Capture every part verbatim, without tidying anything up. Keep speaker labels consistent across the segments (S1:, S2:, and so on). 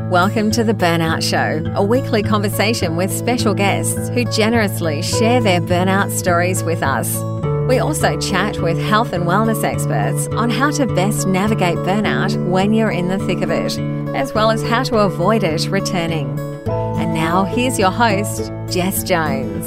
S1: Welcome to The Burnout Show, a weekly conversation with special guests who generously share their burnout stories with us. We also chat with health and wellness experts on how to best navigate burnout when you're in the thick of it, as well as how to avoid it returning. And now, here's your host, Jess Jones.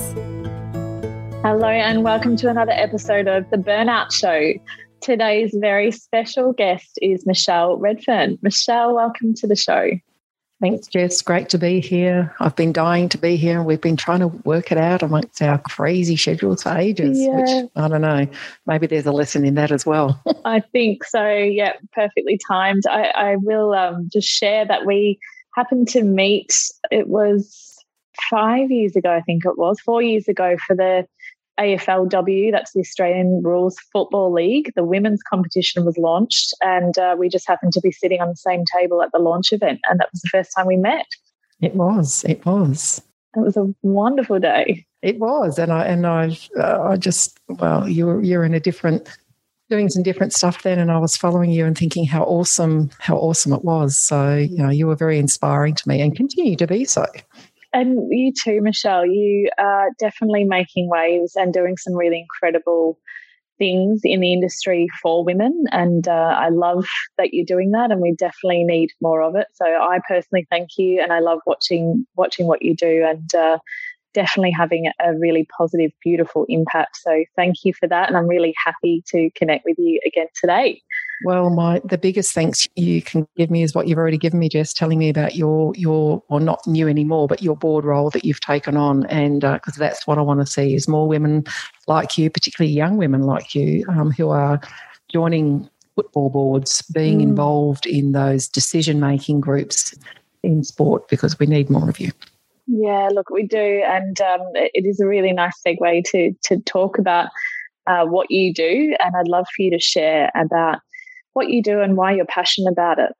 S2: Hello and welcome to another episode of The Burnout Show. Today's very special guest is Michelle Redfern. Michelle, welcome to the show.
S3: Thanks, Jess. Great to be here. I've been dying to be here and we've been trying to work it out amongst our crazy schedules for ages, yeah. which, I don't know, maybe there's a lesson in that as well.
S2: I think so, yeah, perfectly timed. I, I will um, just share that we happened to meet, it was five years ago, I think it was, four years ago for the A F L W, that's the Australian Rules Football League. The women's competition was launched and uh, we just happened to be sitting on the same table at the launch event, and that was the first time we met.
S3: It was, it was.
S2: It was a wonderful day.
S3: It was, and I and I, uh, I just well, you were you're in a different, doing some different stuff then, and I was following you and thinking how awesome, how awesome it was. So you know, you were very inspiring to me, and continue to be so.
S2: And you too, Michelle, you are definitely making waves and doing some really incredible things in the industry for women. And uh, I love that you're doing that, and we definitely need more of it. So I personally thank you, and I love watching watching what you do, and uh, definitely having a really positive, beautiful impact. So thank you for that, and I'm really happy to connect with you again today.
S3: Well, my the biggest thanks you can give me is what you've already given me, Jess, telling me about your, your well, not new anymore, but your board role that you've taken on. And because uh, that's what I want to see is more women like you, particularly young women like you, um, who are joining football boards, being mm. involved in those decision-making groups in sport, because we need more of you.
S2: Yeah, look, we do. And um, it is a really nice segue to, to talk about uh, what you do. And I'd love for you to share about what you do and why you're passionate about it.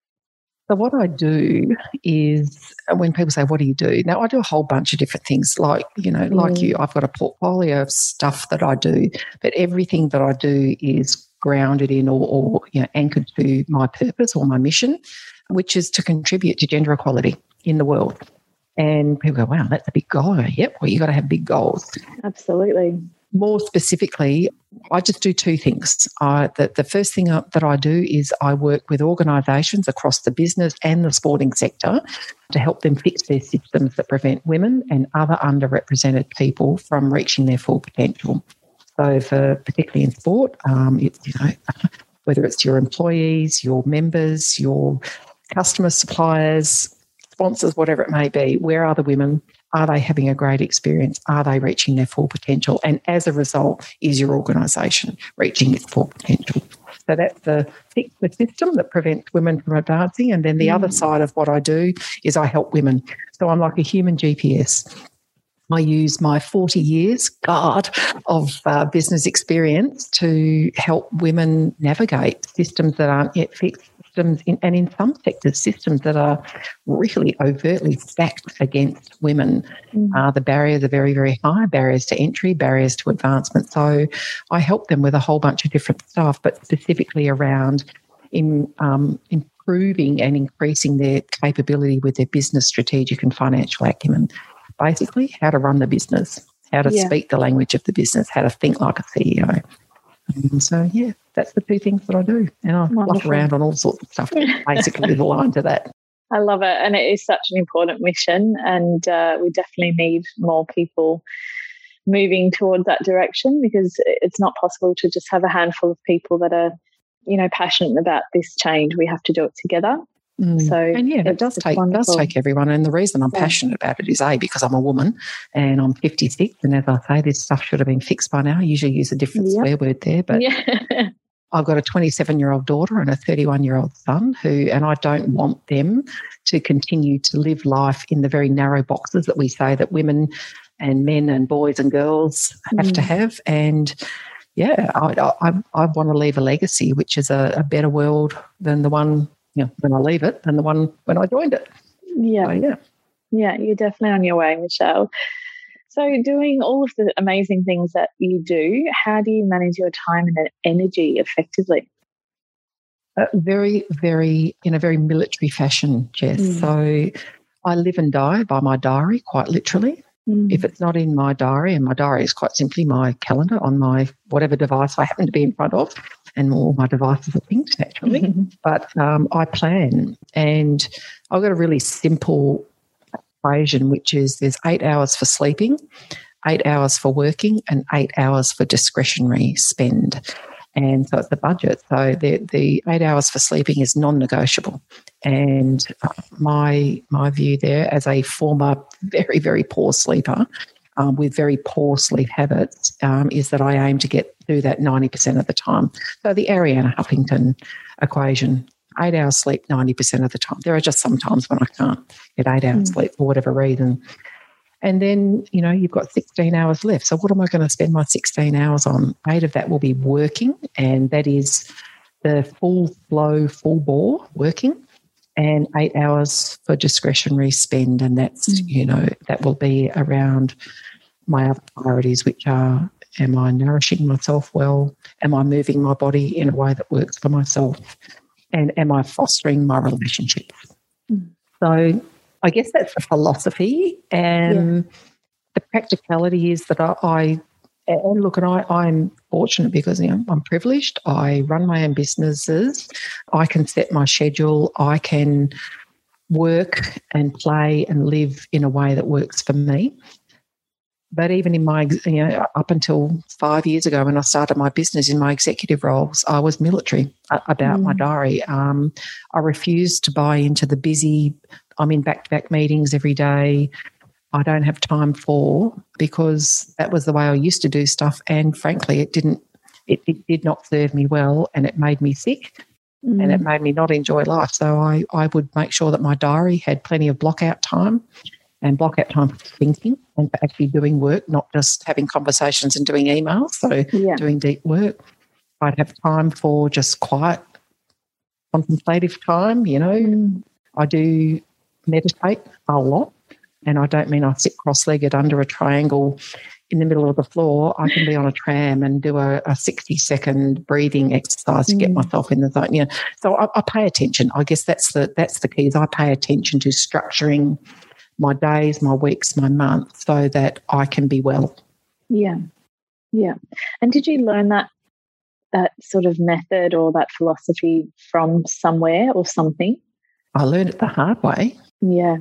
S3: So what I do is, when people say, what do you do? Now, I do a whole bunch of different things. Like, you know, mm. like you, I've got a portfolio of stuff that I do, but everything that I do is grounded in or, or you know, anchored to my purpose or my mission, which is to contribute to gender equality in the world. And people go, wow, that's a big goal. I go, yep, well, you got to have big goals.
S2: Absolutely.
S3: More specifically, I just do two things. I, the, the first thing that I do is I work with organisations across the business and the sporting sector to help them fix their systems that prevent women and other underrepresented people from reaching their full potential. So, for particularly in sport, um, it's, you know, whether it's your employees, your members, your customers, suppliers, sponsors, whatever it may be, where are the women? Are they having a great experience? Are they reaching their full potential? And as a result, is your organisation reaching its full potential? So that's the fix the system that prevents women from advancing. And then the mm. other side of what I do is I help women. So I'm like a human G P S. I use my forty years, God, of uh, business experience to help women navigate systems that aren't yet fixed, systems in, and in some sectors, systems that are really overtly stacked against women. Mm. Uh, the barriers are very, very high, barriers to entry, barriers to advancement. So I help them with a whole bunch of different stuff, but specifically around in um, improving and increasing their capability with their business, strategic and financial acumen. Basically, how to run the business, how to yeah. speak the language of the business, how to think like a C E O. And so, yeah, that's the two things that I do. And I fluff around on all sorts of stuff basically aligned to that.
S2: I love it. And it is such an important mission. And uh, we definitely need more people moving towards that direction, because it's not possible to just have a handful of people that are, you know, passionate about this change. We have to do it together.
S3: Mm. So and yeah, it does take it does take everyone. And the reason I'm yeah. passionate about it is A, because I'm a woman and I'm fifty-six, and as I say, this stuff should have been fixed by now. I usually use a different yep. swear word there, but yeah. I've got a twenty-seven-year-old daughter and a thirty-one-year-old son who, and I don't want them to continue to live life in the very narrow boxes that we say that women and men and boys and girls have mm. to have. And yeah, I, I, I want to leave a legacy which is a, a better world than the one, you know, when I leave it, than the one when I joined it.
S2: Yeah.
S3: So, yeah.
S2: Yeah, you're definitely on your way, Michelle. So doing all of the amazing things that you do, how do you manage your time and energy effectively?
S3: Uh, very, very, in a very military fashion, Jess. Mm. So I live and die by my diary, quite literally. Mm. If it's not in my diary, and my diary is quite simply my calendar on my whatever device I happen to be in front of, and all my devices are things, naturally. Mm-hmm. But um, I plan, and I've got a really simple equation, which is there's eight hours for sleeping, eight hours for working, and eight hours for discretionary spend. And so it's the budget. So the the eight hours for sleeping is non-negotiable. And my my view there, as a former very, very poor sleeper um, with very poor sleep habits, um, is that I aim to get through that ninety percent of the time. So the Arianna Huffington equation, eight hours sleep ninety percent of the time. There are just some times when I can't get eight hours mm. sleep for whatever reason. And then, you know, you've got sixteen hours left. So what am I going to spend my sixteen hours on? Eight of that will be working, and that is the full flow, full bore working, and eight hours for discretionary spend. And that's, mm. you know, that will be around my other priorities, which are, am I nourishing myself well? Am I moving my body in a way that works for myself? And am I fostering my relationships? Mm. So I guess that's the philosophy, and yeah. the practicality is that I, I and look, and I, I'm fortunate because, you know, I'm privileged. I run my own businesses. I can set my schedule. I can work and play and live in a way that works for me. But even in my, you know, up until five years ago when I started my business in my executive roles, I was military about mm. my diary. Um, I refused to buy into the busy, I'm in back-to-back meetings every day, I don't have time for, because that was the way I used to do stuff. And frankly, it didn't, it, it did not serve me well, and it made me sick mm. and it made me not enjoy life. So I, I would make sure that my diary had plenty of block-out time, and block out time for thinking and for actually doing work, not just having conversations and doing emails, so yeah. doing deep work. I'd have time for just quiet, contemplative time, you know. Mm. I do meditate a lot, and I don't mean I sit cross-legged under a triangle in the middle of the floor. I can be on a tram and do a, a sixty-second breathing exercise to mm. get myself in the zone. You know, so I, I pay attention. I guess that's the that's the key, is I pay attention to structuring my days, my weeks, my months, so that I can be well.
S2: Yeah, yeah. And did you learn that that sort of method or that philosophy from somewhere or something?
S3: I learned it the hard way.
S2: Yeah.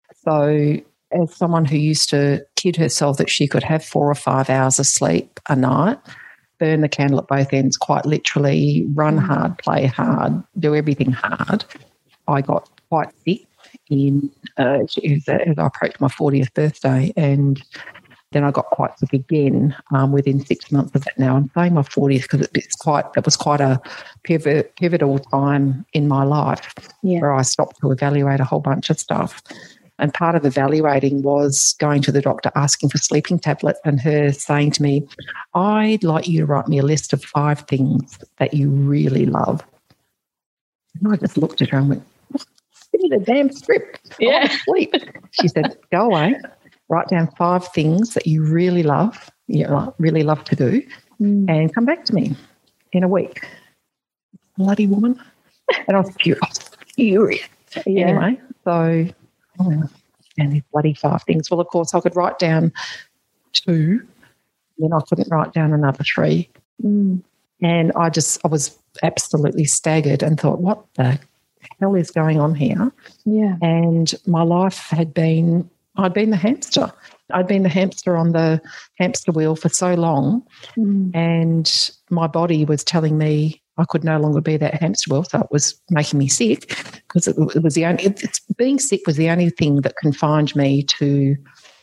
S3: So as someone who used to kid herself that she could have four or five hours of sleep a night, burn the candle at both ends, quite literally, run mm. hard, play hard, do everything hard, I got quite sick in uh, as I approached my fortieth birthday, and then I got quite sick again um, within six months of that. Now I'm saying my fortieth because it's quite it was quite a pivot, pivotal time in my life yeah. where I stopped to evaluate a whole bunch of stuff. And part of evaluating was going to the doctor, asking for sleeping tablets, and her saying to me, "I'd like you to write me a list of five things that you really love." And I just looked at her and went, "Give me the damn script.
S2: Yeah.
S3: I want to sleep." She said, "Go away, write down five things that you really love, you know, really love to do, mm. and come back to me in a week." Bloody woman. And I was furious. furious.
S2: Yeah.
S3: Anyway, so, oh, and these bloody five things. Well, of course, I could write down two, then I couldn't write down another three.
S2: Mm.
S3: And I just, I was absolutely staggered and thought, what the hell is going on here?
S2: Yeah.
S3: And my life had been, I'd been the hamster. I'd been the hamster on the hamster wheel for so long, mm. and my body was telling me I could no longer be that hamster wheel, so it was making me sick, because it, it was the only, it, it's, being sick was the only thing that confined me to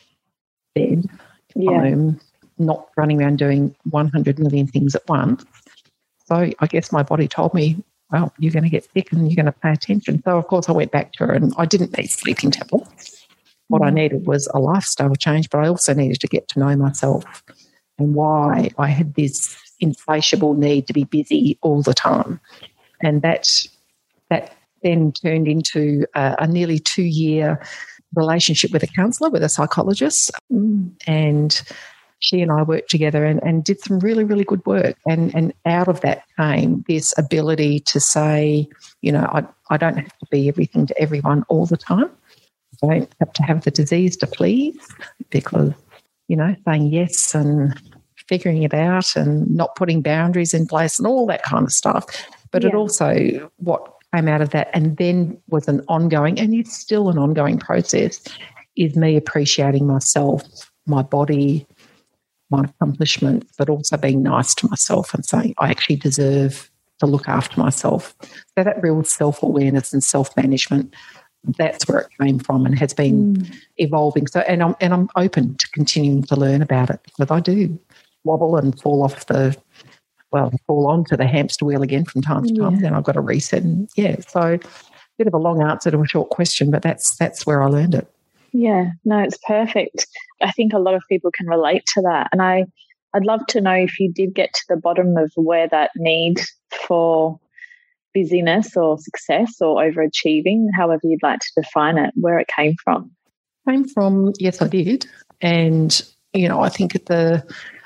S3: bed,
S2: yeah.
S3: home, not running around doing one hundred million things at once. So I guess my body told me, well, you're going to get sick and you're going to pay attention. So, of course, I went back to her, and I didn't need sleeping tablets. What mm. I needed was a lifestyle change, but I also needed to get to know myself and why I had this insatiable need to be busy all the time. And that, that then turned into a, a nearly two-year relationship with a counsellor, with a psychologist. Mm. And she and I worked together and, and did some really, really good work. And, and out of that came this ability to say, you know, I, I don't have to be everything to everyone all the time. I don't have to have the disease to please, because, you know, saying yes and figuring it out and not putting boundaries in place and all that kind of stuff. But yeah. It also, what came out of that and then was an ongoing, and it's still an ongoing process, is me appreciating myself, my body, my accomplishments, but also being nice to myself and saying I actually deserve to look after myself. So that real self-awareness and self-management, that's where it came from and has been mm. evolving. So, and I'm and I'm open to continuing to learn about it, because I do wobble and fall off the, well, fall onto the hamster wheel again from time to time. Yeah. Then I've got to reset. And yeah, so a bit of a long answer to a short question, but that's that's where I learned it.
S2: Yeah, no, it's perfect. I think a lot of people can relate to that. And I, I'd love to know if you did get to the bottom of where that need for busyness or success or overachieving, however you'd like to define it, where it came from.
S3: Came from, yes, I did. And, you know, I think at the...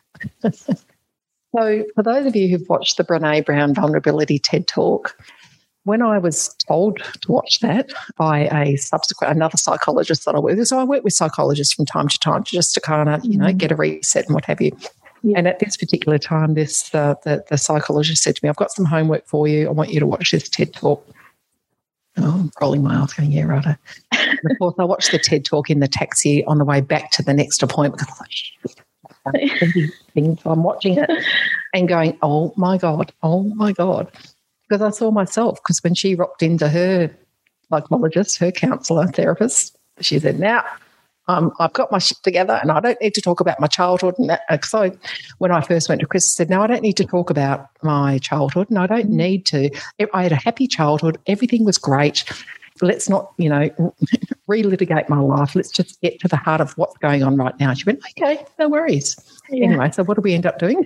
S3: So for those of you who've watched the Brené Brown Vulnerability TED Talk, when I was told to watch that by a subsequent, another psychologist that I work with, so I work with psychologists from time to time just to kind of, you know, get a reset and what have you. Yeah. And at this particular time, this uh, the, the psychologist said to me, I've got some homework for you. I want you to watch this TED Talk. Oh, I'm rolling my eyes going, yeah, right. And of course, I watched the TED Talk in the taxi on the way back to the next appointment, because I was like, shit, so I'm watching it and going, oh, my God, oh, my God. Because I saw myself, because when she rocked into her psychologist, her counsellor, therapist, she said, now um, I've got my shit together and I don't need to talk about my childhood. And that. So when I first went to Chris, I said, no, I don't need to talk about my childhood, and I don't need to. I had a happy childhood. Everything was great. Let's not, you know, relitigate my life. Let's just get to the heart of what's going on right now. She went, okay, no worries. Yeah. Anyway, so what did we end up doing?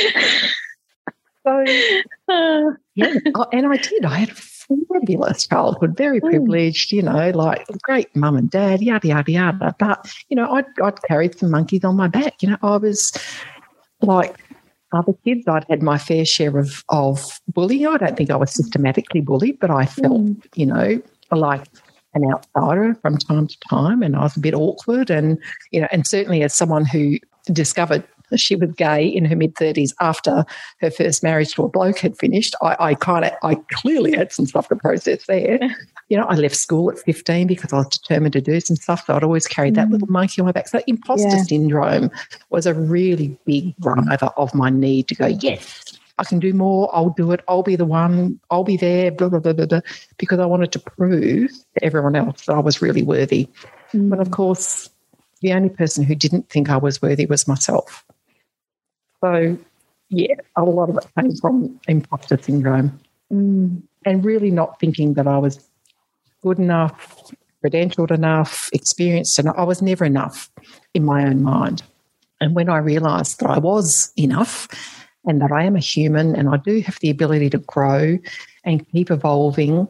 S3: So, uh, yeah, and I did. I had a fabulous childhood, very privileged, you know, like great mum and dad, yada, yada, yada. But, you know, I'd, I'd carried some monkeys on my back. You know, I was like other kids. I'd had my fair share of, of bullying. I don't think I was systematically bullied, but I felt, mm. you know, like an outsider from time to time, and I was a bit awkward. And, you know, and certainly as someone who discovered she was gay in her mid-thirties after her first marriage to a bloke had finished, I, I kind of, I clearly had some stuff to process there. You know, I left school at fifteen because I was determined to do some stuff, so I'd always carried that mm. little monkey on my back. So imposter yeah. syndrome was a really big driver of my need to go, yes, I can do more, I'll do it, I'll be the one, I'll be there, blah, blah, blah, blah, blah, because I wanted to prove to everyone else that I was really worthy. Mm. But, of course, the only person who didn't think I was worthy was myself. So, yeah, a lot of it came from imposter syndrome mm. and really not thinking that I was good enough, credentialed enough, experienced enough. I was never enough in my own mind. And when I realised that I was enough and that I am a human and I do have the ability to grow and keep evolving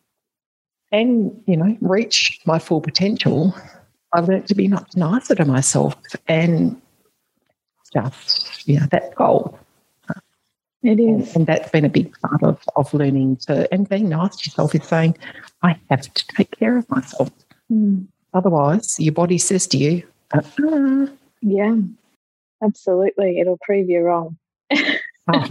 S3: and, you know, reach my full potential, I learned to be much nicer to myself and just, you know, that's gold.
S2: It is.
S3: And, and that's been a big part of, of learning to, and being nice to yourself is saying, I have to take care of myself. Mm. Otherwise, your body says to you, uh-uh.
S2: Yeah, absolutely. It'll prove you wrong.
S3: oh.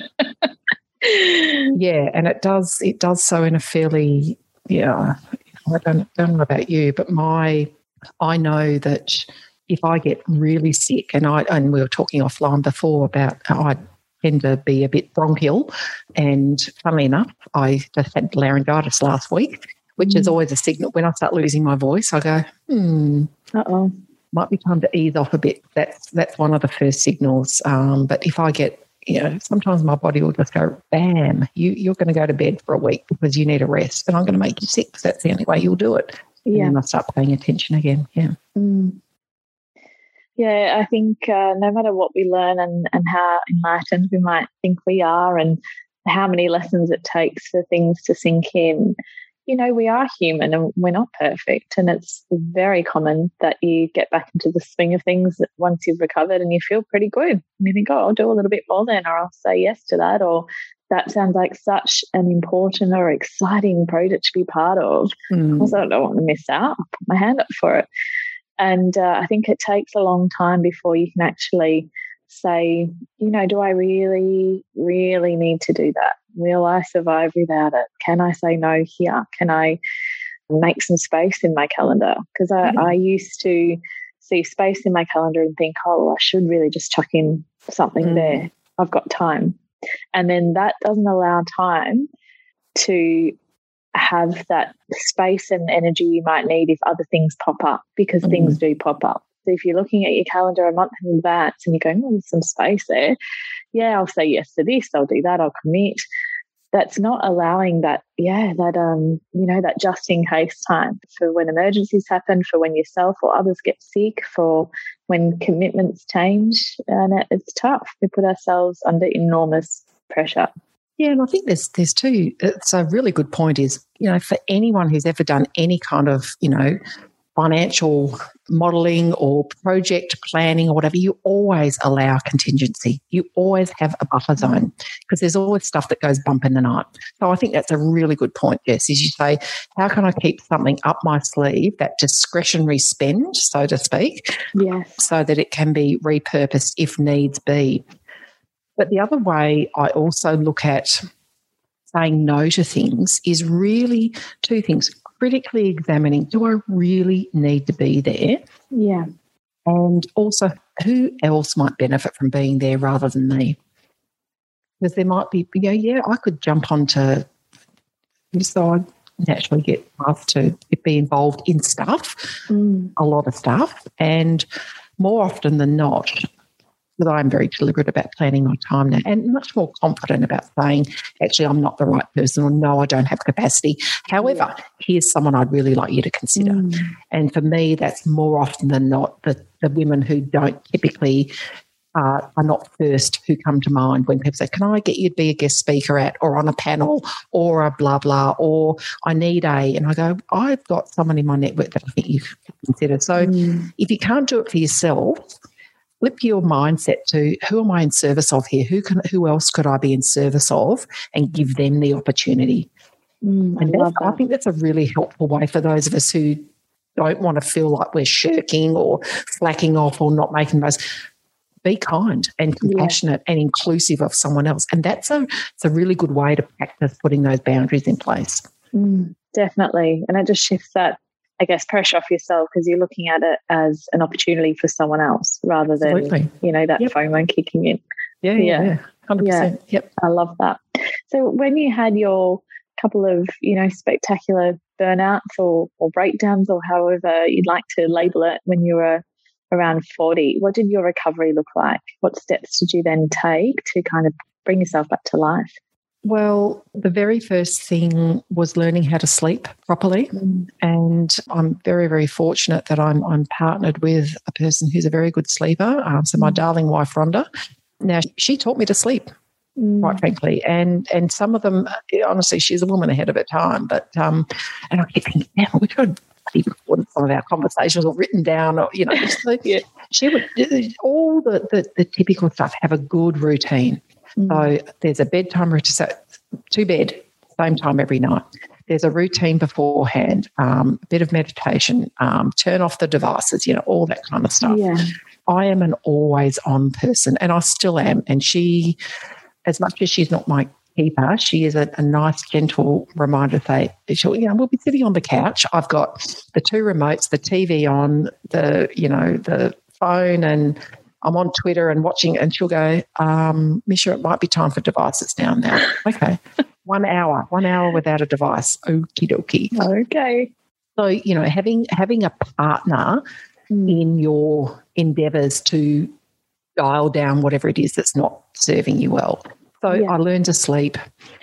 S3: Yeah, and it does, it does so in a fairly, yeah, I don't, don't know about you, but my, I know that if I get really sick, and I and we were talking offline before about how I tend to be a bit bronchial, and funnily enough, I just had laryngitis last week, which mm. is always a signal. When I start losing my voice, I go, hmm,
S2: uh-oh,
S3: might be time to ease off a bit. That's that's one of the first signals. Um, but if I get, you know, sometimes my body will just go, bam, you, you're going to go to bed for a week because you need a rest, and I'm going to make you sick because that's the only way you'll do it. Yeah. And then I start paying attention again. Yeah.
S2: Mm. Yeah, I think uh, no matter what we learn and, and how enlightened we might think we are and how many lessons it takes for things to sink in, you know, we are human and we're not perfect. And it's very common that you get back into the swing of things once you've recovered and you feel pretty good. And you think, oh, I'll do a little bit more then, or I'll say yes to that, or that sounds like such an important or exciting project to be part of.
S3: Mm.
S2: Also, I don't want to miss out. I'll put my hand up for it. And uh, I think it takes a long time before you can actually say, you know, do I really, really need to do that? Will I survive without it? Can I say no here? Can I make some space in my calendar? Because I,
S3: Mm.
S2: I used to see space in my calendar and think, oh, I should really just chuck in something
S3: Mm.
S2: there. I've got time. And then that doesn't allow time to have that space and energy you might need if other things pop up, because
S3: Mm.
S2: things do pop up. So if you're looking at your calendar a month in advance and you're going, oh, there's some space there. Yeah, I'll say yes to this. I'll do that. I'll commit. That's not allowing that, yeah, that, um, you know, that just in case time for when emergencies happen, for when yourself or others get sick, for when commitments change. And it, it's tough. We put ourselves under enormous pressure.
S3: Yeah, and I think there's there's two. It's a really good point. Is, you know, for anyone who's ever done any kind of, you know, financial modelling or project planning or whatever, you always allow contingency. You always have a buffer zone, because there's always stuff that goes bump in the night. So I think that's a really good point, Jess, is you say, how can I keep something up my sleeve, that discretionary spend, so to speak,
S2: Yes.
S3: so that it can be repurposed if needs be. But the other way I also look at saying no to things is really two things. Critically examining, do I really need to be there?
S2: Yeah.
S3: And also, who else might benefit from being there rather than me? Because there might be, you know, yeah, I could jump onto, so I naturally get asked to be involved in stuff,
S2: Mm.
S3: a lot of stuff, and more often than not, because I'm very deliberate about planning my time now and much more confident about saying, actually, I'm not the right person, or no, I don't have capacity. However,
S2: Yeah.
S3: here's someone I'd really like you to consider.
S2: Mm.
S3: And for me, that's more often than not the, the women who don't typically uh, are not first who come to mind when people say, can I get you to be a guest speaker at, or on a panel, or a blah, blah, or I need a, and I go, I've got someone in my network that I think you could consider. So
S2: Mm.
S3: if you can't do it for yourself, flip your mindset to, who am I in service of here? Who can? Who else could I be in service of, and give them the opportunity?
S2: Mm.
S3: And
S2: I love
S3: I
S2: that.
S3: think that's a really helpful way for those of us who don't want to feel like we're shirking or slacking off or not making those. Be kind and compassionate and inclusive of someone else. And that's a, it's a really good way to practice putting those boundaries in place.
S2: Mm, definitely. And it just shifts that, I guess, pressure off yourself, because you're looking at it as an opportunity for someone else rather than,
S3: Absolutely.
S2: you know, that
S3: Yep.
S2: FOMO kicking in.
S3: Yeah,
S2: Yeah.
S3: yeah, yeah. one hundred percent. Yep.
S2: I love that. So when you had your couple of, you know, spectacular burnouts or, or breakdowns, or however you'd like to label it, when you were around forty, what did your recovery look like? What steps did you then take to kind of bring yourself back to life?
S3: Well, the very first thing was learning how to sleep properly.
S2: Mm.
S3: And I'm very, very fortunate that I'm I'm partnered with a person who's a very good sleeper. Um, so my
S2: Mm.
S3: darling wife, Rhonda. Now, she taught me to sleep,
S2: Mm.
S3: quite frankly. And and some of them, honestly, she's a woman ahead of her time. But, um, and I keep thinking, yeah, we could have recorded some of our conversations or written down, or, you know, so
S2: Yeah.
S3: she would, all the, the, the typical stuff, have a good routine.
S2: Mm.
S3: So there's a bedtime routine, so to bed, same time every night. There's a routine beforehand, um, a bit of meditation, um, turn off the devices, you know, all that kind of stuff.
S2: Yeah.
S3: I am an always on person, and I still am. And she, as much as she's not my keeper, she is a, a nice, gentle reminder to say, she'll, you know, we'll be sitting on the couch. I've got the two remotes, the T V on, the, you know, the phone, and I'm on Twitter and watching, and she'll go, um, Misha, it might be time for devices now. Now, okay, one hour, one hour without a device. Okie dokie.
S2: Okay.
S3: So, you know, having having a partner
S2: Mm.
S3: in your endeavours to dial down whatever it is that's not serving you well. So
S2: Yeah.
S3: I learned to sleep.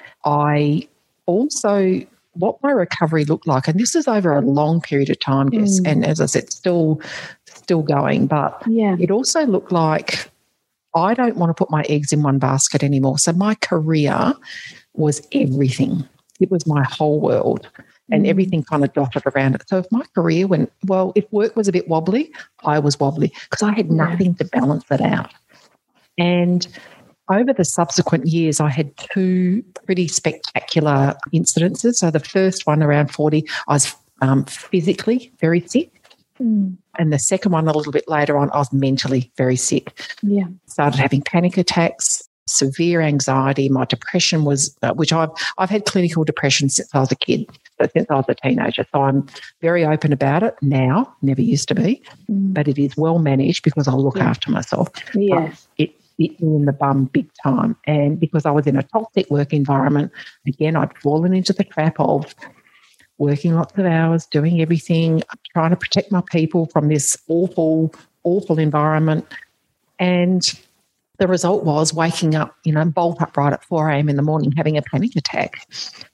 S3: I also, what my recovery looked like, and this is over a long period of time, Jess,
S2: Mm.
S3: and as I said, still still going, but
S2: Yeah.
S3: it also looked like I don't want to put my eggs in one basket anymore. So my career was everything. It was my whole world. and everything kind of dotted around it. So if my career went, well, if work was a bit wobbly, I was wobbly because I had nothing to balance it out. And over the subsequent years, I had two pretty spectacular incidences. So the first one around forty, I was um, physically very sick.
S2: Mm.
S3: And the second one a little bit later on, I was mentally very sick.
S2: Yeah.
S3: Started having panic attacks, severe anxiety. My depression was, uh, which I've I've had clinical depression since I was a kid, so since I was a teenager. So I'm very open about it now. Never used to be,
S2: mm.
S3: but it is well managed because I look
S2: yeah.
S3: after myself.
S2: Yes,
S3: but it bit me in the bum big time, and because I was in a toxic work environment, again, I'd fallen into the trap of working lots of hours, doing everything, trying to protect my people from this awful, awful environment, and the result was waking up, you know, bolt upright at four a.m. in the morning having a panic attack.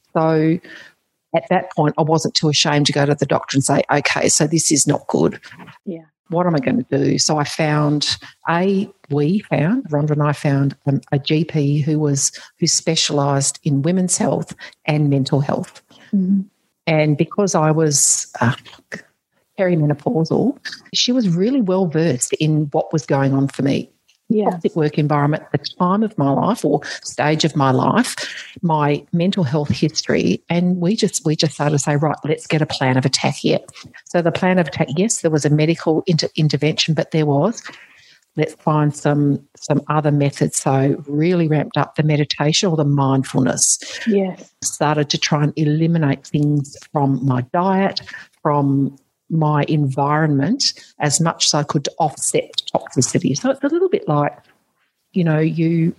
S3: So at that point, I wasn't too ashamed to go to the doctor and say, okay, so this is not good.
S2: Yeah.
S3: What am I going to do? So I found, a, we found, Rhonda and I found um, a G P who was, who specialised in women's health and mental health.
S2: Mm-hmm. And
S3: because I was uh, perimenopausal, she was really well versed in what was going on for me.
S2: Yeah.
S3: Toxic work environment, the time of my life or stage of my life, my mental health history, and we just we just started to say, right, let's get a plan of attack here. So the plan of attack, yes, there was a medical inter- intervention, but there was, let's find some some other methods. So really ramped up the meditation or the mindfulness.
S2: Yes.
S3: Started to try and eliminate things from my diet, from my environment as much as I could to offset toxicity. So it's a little bit like, you know, you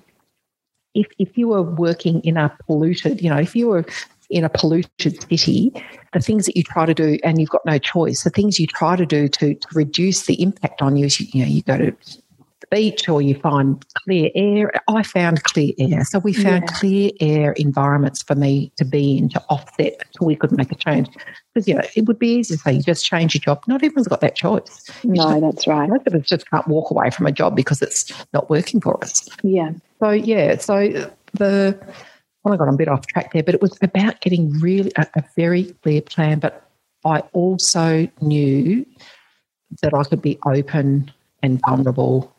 S3: if if you were working in a polluted, you know, if you were in a polluted city, the things that you try to do, and you've got no choice, the things you try to do to, to reduce the impact on you is, you, you know, you go to the beach or you find clear air. I found clear air. So we found
S2: yeah.
S3: clear air environments for me to be in to offset until we could make a change. Because, you know, it would be easy to say you just change your job. Not everyone's got that choice.
S2: No, that's right.
S3: Most of us just can't walk away from a job because it's not working for us.
S2: Yeah.
S3: So, yeah, so the, well, I got a bit off track there, but it was about getting really a, a very clear plan. But I also knew that I could be open and vulnerable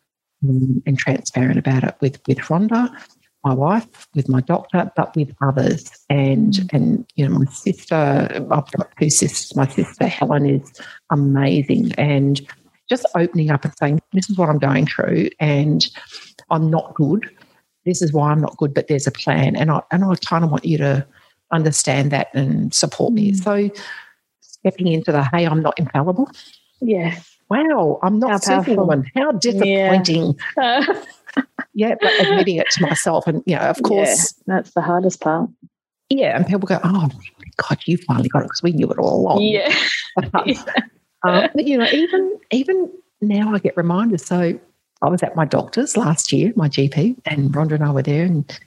S3: um, and transparent about it with, with Rhonda, my wife, with my doctor, but with others. And, mm. and you know, my sister, I've got two sisters. My sister, Helen, is amazing. And just opening up and saying, this is what I'm going through and I'm not good. This is why I'm not good, but there's a plan. And I, and I kind of want you to understand that and support me. Mm. So stepping into the, hey, I'm not infallible.
S2: Yes.
S3: Wow, I'm not Superwoman. How disappointing. Yeah. Uh. yeah, but admitting it to myself. And, you know, of course.
S2: Yeah, that's the hardest part.
S3: Yeah, and people go, oh, God, you finally got it because we knew it all along.
S2: Yeah.
S3: yeah. Um, but, you know, even even now I get reminders. So I was at my doctor's last year, my G P, and Rhonda and I were there and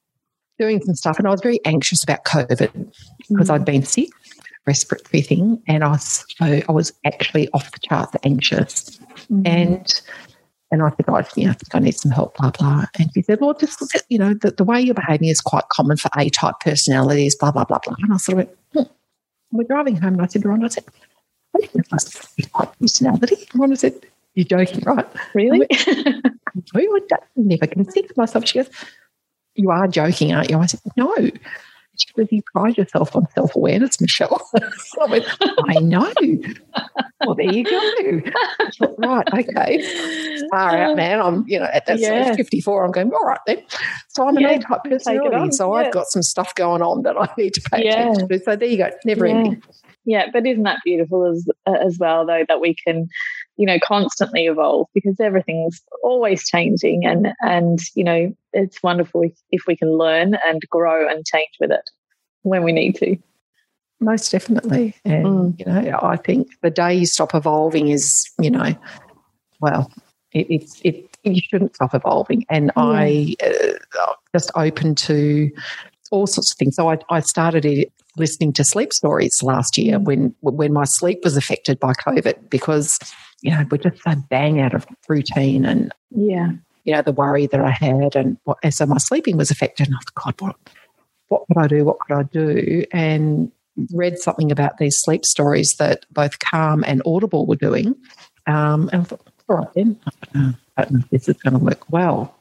S3: doing some stuff. And I was very anxious about COVID because mm. I'd been sick. Respiratory thing, and I was so I was actually off the charts anxious, mm-hmm. and and I said, oh, you know, I think I need some help, blah blah. And she said, well, just you know, the, the way you're behaving is quite common for A-type personalities, blah blah blah blah. And I sort of went, hmm. we're driving home, and I said to Rhonda, I said, I think that's my A-type personality. And Rhonda said, you're joking, right?
S2: Really?
S3: I went, I never considered myself. She goes, you are joking, aren't you? I said, no. She goes, you pride yourself on self-awareness, Michelle. So I went, I know. Well, there you go. I thought, right, okay. Far out, man. I'm, you know, at that yeah. stage, fifty-four, I'm going, all right then. So I'm an yeah, A-type personality. So yeah. I've got some stuff going on that I need to pay yeah. attention to. So there you go. It's never
S2: yeah.
S3: ending.
S2: Yeah, but isn't that beautiful as as well, though, that we can, you know, constantly evolve because everything's always changing and, and you know, it's wonderful if, if we can learn and grow and change with it when we need to.
S3: Most definitely. And, mm. you know, I think the day you stop evolving is, you know, well, it, it's it, you shouldn't stop evolving. And yeah. I uh, just open to all sorts of things. So I, I started it. listening to sleep stories last year when when my sleep was affected by COVID because, you know, we're just so bang out of routine and,
S2: yeah,
S3: you know, the worry that I had. And, and so my sleeping was affected. And I thought, God, what, what could I do? What could I do? And read something about these sleep stories that both Calm and Audible were doing. Um, and I thought, all right then, I don't know if this is going to work well.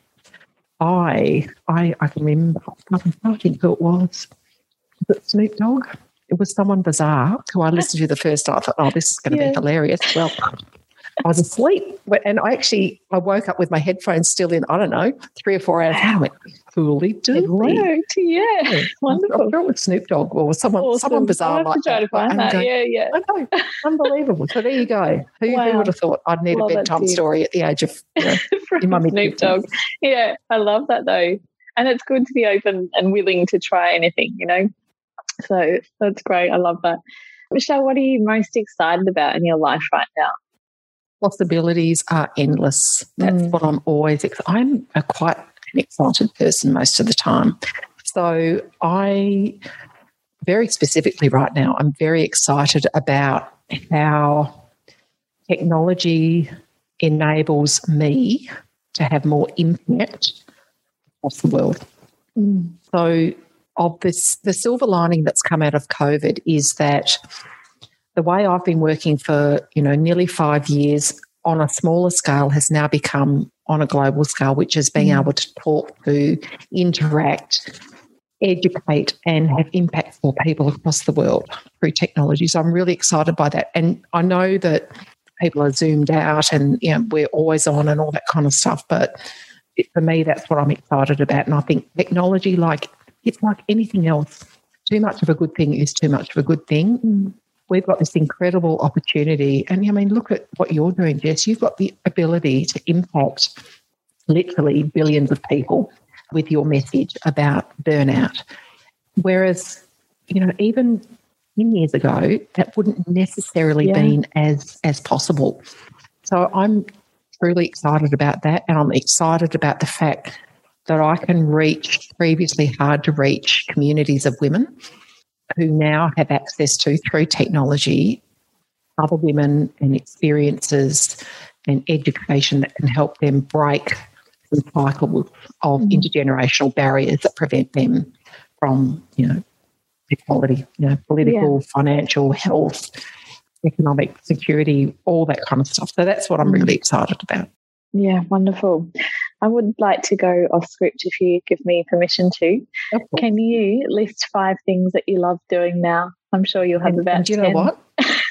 S3: I, I, I can remember, I can't think who it was. Was it Snoop Dogg? It was someone bizarre who I listened to the first time. I thought, oh, this is going to
S2: Yeah.
S3: be hilarious. Well, I was asleep, and I actually I woke up with my headphones still in. I don't know, three or four hours. I went, "Holy
S2: It
S3: dooly!"
S2: worked. Yeah, wonderful.
S3: I'm sure it was Snoop Dogg or someone,
S2: Awesome.
S3: someone bizarre
S2: I'll have
S3: like
S2: to try
S3: that.
S2: to find
S3: And
S2: that.
S3: going,
S2: Yeah, yeah.
S3: I know, unbelievable. So there you go. Who,
S2: Wow.
S3: who would have thought I'd need
S2: Well,
S3: a
S2: that's
S3: bedtime
S2: it.
S3: story at the age of you know,
S2: From
S3: in my
S2: Snoop
S3: mid-fifties?
S2: Dogg. Yeah, I love that though. And it's good to be open and willing to try anything, you know. So that's great. I love that. Michelle, what are you most excited about in your life right now?
S3: Possibilities are endless. That's
S2: Mm.
S3: what I'm always. Ex- I'm a quite an excited person most of the time. So I, very specifically right now, I'm very excited about how technology enables me to have more impact across the world.
S2: Mm.
S3: So, of this, the silver lining that's come out of COVID is that the way I've been working for, you know, nearly five years on a smaller scale has now become on a global scale, which is being
S2: Mm.
S3: able to talk to, interact, educate, and have impact for people across the world through technology. So I'm really excited by that. And I know that people are zoomed out and, you know, we're always on and all that kind of stuff, but it, for me, that's what I'm excited about. And I think technology, like, it's like anything else. Too much of a good thing is too much of a good thing.
S2: Mm.
S3: We've got this incredible opportunity. And, I mean, look at what you're doing, Jess. You've got the ability to impact literally billions of people with your message about burnout. Whereas, you know, even ten years ago, that wouldn't necessarily
S2: Yeah.
S3: been as as possible. So I'm truly excited about that. And I'm excited about the fact that I can reach previously hard to reach communities of women who now have access to, through technology, other women and experiences and education that can help them break the cycle of
S2: Mm.
S3: intergenerational barriers that prevent them from, you know, equality, you know, political, financial, health, economic security, all that kind of stuff. So that's what I'm
S2: Mm.
S3: really excited about.
S2: Yeah, wonderful. I would like to go off script if you give me permission to.
S3: Of course.
S2: Can you list five things that you love doing now? I'm sure you'll have
S3: And,
S2: about
S3: and do you
S2: ten.
S3: know what?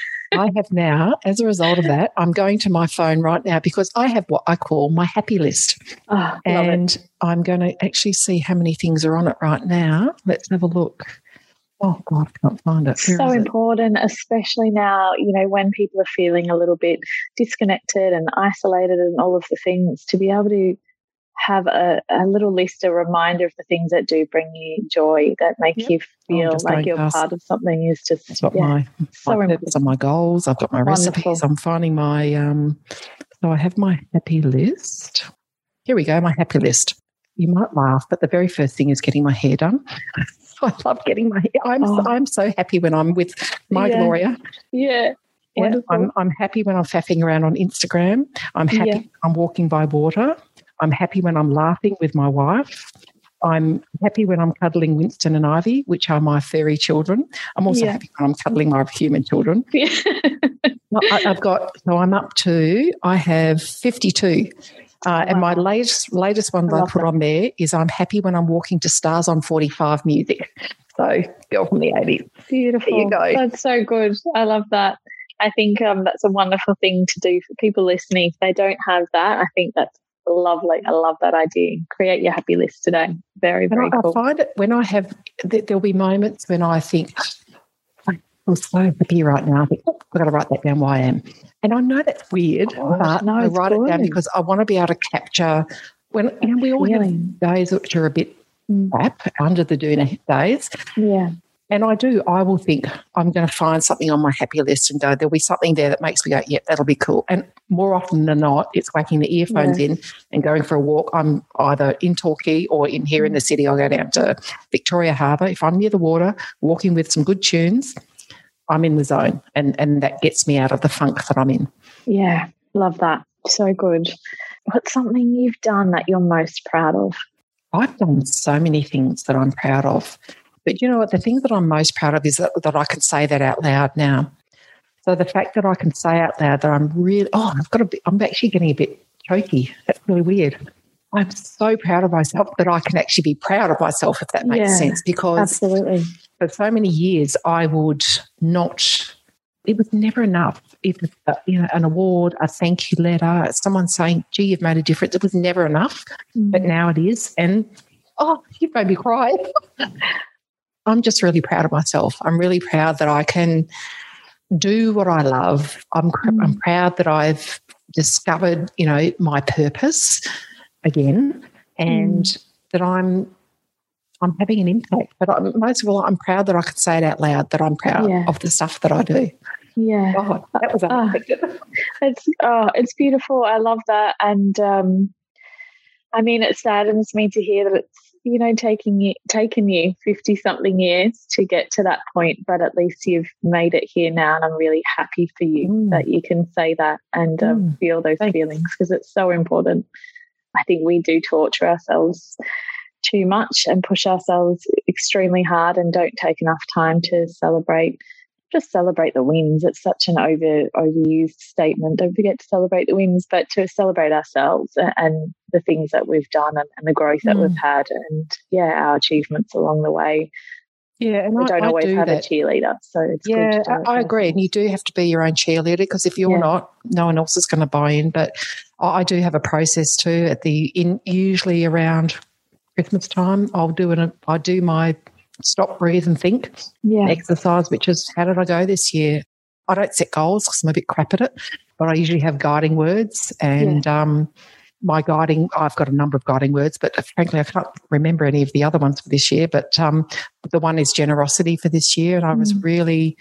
S3: I have now, as a result of that, I'm going to my phone right now because I have what I call my happy list.
S2: Oh, love it.
S3: And I'm going to actually see how many things are on it right now. Let's have a look. Oh, God, I can't find it. Where
S2: So
S3: is it?
S2: important, especially now, you know, when people are feeling a little bit disconnected and isolated and all of the things, to be able to have a, a little list, a reminder of the things that do bring you joy, that make
S3: Yep.
S2: you
S3: Oh,
S2: feel
S3: just
S2: like
S3: going
S2: you're
S3: past-
S2: part of something is just,
S3: I've got
S2: yeah,
S3: my,
S2: so
S3: my
S2: important.
S3: purpose and my goals. I've got my
S2: Wonderful.
S3: recipes. I'm finding my, um, so I have my happy list. Here we go, my happy list. You might laugh, but the very first thing is getting my hair done. I love getting my hair. I'm,
S2: Oh.
S3: I'm so happy when I'm with my
S2: Yeah.
S3: Gloria.
S2: Yeah.
S3: Yeah,
S2: Wonderful.
S3: I'm, I'm happy when I'm faffing around on Instagram. I'm happy
S2: Yeah.
S3: when I'm walking by water. I'm happy when I'm laughing with my wife. I'm happy when I'm cuddling Winston and Ivy, which are my furry children. I'm also
S2: Yeah.
S3: happy when I'm cuddling my human children.
S2: Yeah.
S3: No, I, I've got, so I'm up to, I have fifty-two. Uh, And my
S2: Wow.
S3: latest latest one
S2: I
S3: that I
S2: love
S3: put
S2: that.
S3: on there is I'm happy when I'm walking to Stars on forty-five music. So, girl from the eighties.
S2: Beautiful.
S3: There you go.
S2: That's so good. I love that. I think um, that's a wonderful thing to do for people listening. If they don't have that, I think that's lovely. I love that idea. Create your happy list today. Very,
S3: And
S2: very
S3: I,
S2: cool.
S3: I find it when I have, th- there'll be moments when I think, I feel so happy right now. I think, oh, I've got to write that down why I am. And I know that's weird,
S2: Oh,
S3: but
S2: no,
S3: I
S2: it's
S3: write it down
S2: good.
S3: because I want to be able to capture when, you know, we all
S2: Feeling.
S3: have days which are a bit
S2: Mm.
S3: crap under the doona days.
S2: Yeah.
S3: And I do, I will think I'm going to find something on my happy list and go, there'll be something there that makes me go, yep, that'll be cool. And more often than not, it's whacking the earphones
S2: Yeah.
S3: in and going for a walk. I'm either in Torquay or in here in the city. I'll go down to Victoria Harbour. If I'm near the water, walking with some good tunes, I'm in the zone. And, and that gets me out of the funk that I'm in.
S2: Yeah. Love that. So good. What's something you've done that you're most proud of?
S3: I've done so many things that I'm proud of. But you know what? The thing that I'm most proud of is that, that I can say that out loud now. So the fact that I can say out loud that I'm really, oh, I've got a bit, I'm actually getting a bit choky. That's really weird. I'm so proud of myself that I can actually be proud of myself, if that makes
S2: yeah,
S3: sense, because
S2: absolutely.
S3: for so many years I would not, it was never enough. Even uh, you know, an award, a thank you letter, someone saying, gee, you've made a difference. It was never enough, mm. but now it is. And, oh, you've made me cry. I'm just really proud of myself. I'm really proud that I can do what I love. I'm, mm. I'm proud that I've discovered, you know, my purpose again, and mm. that I'm I'm having an impact. But I'm, most of all, I'm proud that I could say it out loud, that I'm proud yeah. of the stuff that I do.
S2: Yeah.
S3: Oh, that was unexpected.
S2: Oh, it's, oh, it's beautiful. I love that. And, um, I mean, it saddens me to hear that it's, you know, taking you, taken you fifty-something years to get to that point, but at least you've made it here now, and I'm really happy for you mm. that you can say that and um, mm. feel those Thanks. feelings, because it's so important. I think we do torture ourselves too much and push ourselves extremely hard and don't take enough time to celebrate, just celebrate the wins. It's such an over overused statement. Don't forget to celebrate the wins, but to celebrate ourselves and the things that we've done and, and the growth that mm. we've had, and, yeah, our achievements along the way.
S3: Yeah, and
S2: we
S3: I
S2: don't
S3: I
S2: always
S3: do
S2: have
S3: that.
S2: a cheerleader, so it's
S3: yeah,
S2: good to do
S3: I, I agree. And you do have to be your own cheerleader, because if you're yeah. not, no one else is going to buy in. But I do have a process too. At the in usually around Christmas time, I'll do an I do my stop, breathe, and think
S2: yeah.
S3: exercise, which is, how did I go this year? I don't set goals because I'm a bit crap at it, but I usually have guiding words, and yeah. um. My guiding, I've got a number of guiding words, but frankly, I can't remember any of the other ones for this year. But um, the one is generosity for this year. And I was mm. really,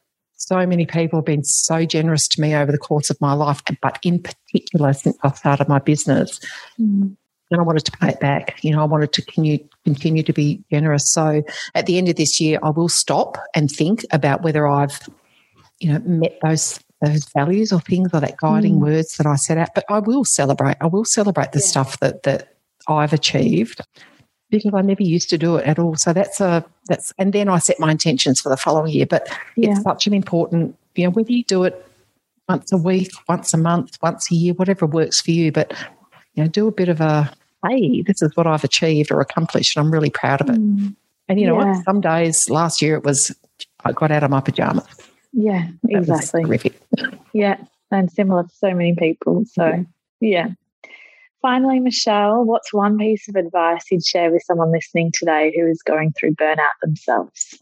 S3: so many people have been so generous to me over the course of my life, but in particular since I started my business. Mm. And I wanted to pay it back. You know, I wanted to continue, continue to be generous. So at the end of this year, I will stop and think about whether I've, you know, met those those values or things, or that guiding mm. words that I set out. But I will celebrate. I will celebrate the yeah. stuff that that I've achieved, because I never used to do it at all. So that's a that's and then I set my intentions for the following year. But yeah. it's such an important, you know, whether you do it once a week, once a month, once a year, whatever works for you. But, you know, do a bit of a, hey, this is what I've achieved or accomplished, and I'm really proud of it. Mm. And you know yeah. what? Some days last year it was I got out of my pajamas.
S2: Yeah, exactly. Yeah, and similar to so many people. So, yeah. Finally, Michelle, what's one piece of advice you'd share with someone listening today who is going through burnout themselves?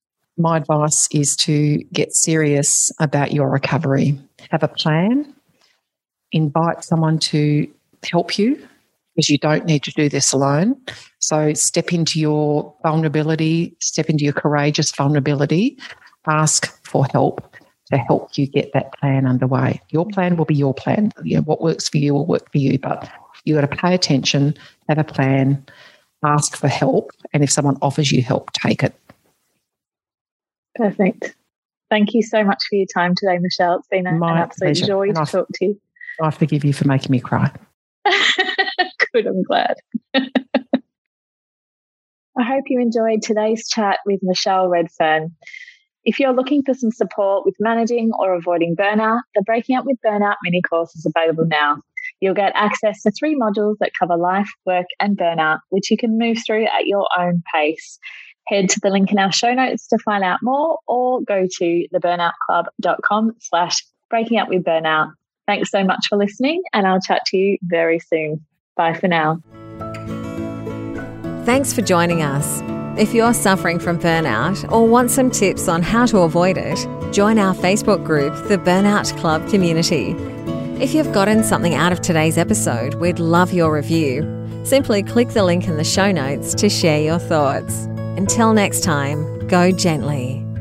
S3: My advice is to get serious about your recovery. Have a plan. Invite someone to help you, because you don't need to do this alone. So step into your vulnerability, step into your courageous vulnerability. Ask for help to help you get that plan underway. Your plan will be your plan. You know, what works for you will work for you, but you've got to pay attention, have a plan, ask for help, and if someone offers you help, take it.
S2: Perfect. Thank you so much for your time today, Michelle. It's been a, an absolute pleasure. joy and to I, talk to you.
S3: I forgive you for making me cry.
S2: Good, I'm glad. I hope you enjoyed today's chat with Michelle Redfern. If you're looking for some support with managing or avoiding burnout, the Breaking Up with Burnout mini course is available now. You'll get access to three modules that cover life, work, and burnout, which you can move through at your own pace. Head to the link in our show notes to find out more, or go to theburnoutclub.com slash breaking up with burnout. Thanks so much for listening, and I'll chat to you very soon. Bye for now.
S1: Thanks for joining us. If you're suffering from burnout or want some tips on how to avoid it, join our Facebook group, the Burnout Club Community. If you've gotten something out of today's episode, we'd love your review. Simply click the link in the show notes to share your thoughts. Until next time, go gently.